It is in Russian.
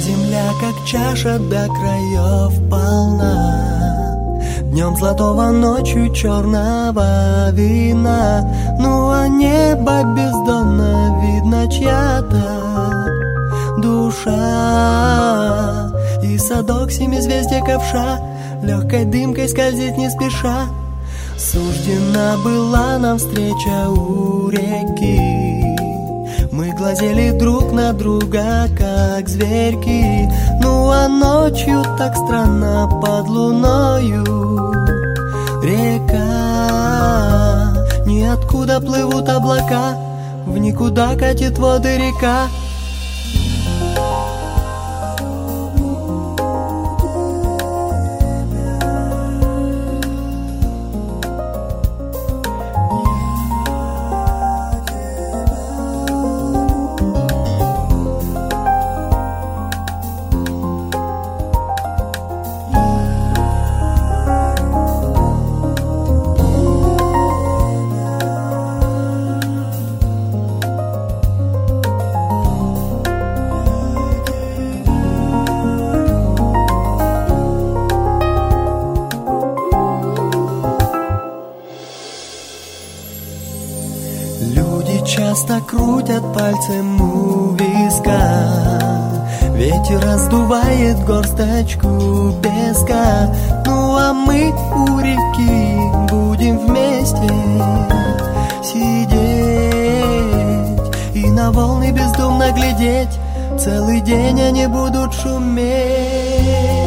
Земля, как чаша до краев полна, днем золотого, ночью черного вина. Ну а небо бездонно, видно чья-то душа. И садок семизвездия ковша легкой дымкой скользит не спеша. Суждена была нам встреча у реки. Мы глазели друг на друга, как зверьки. Ну а ночью так странно под луною река. Ниоткуда плывут облака, в никуда катит воды река. Люди часто крутят пальцем у виска, ветер раздувает горсточку песка. Ну а мы у реки будем вместе сидеть и на волны бездумно глядеть. Целый день они будут шуметь.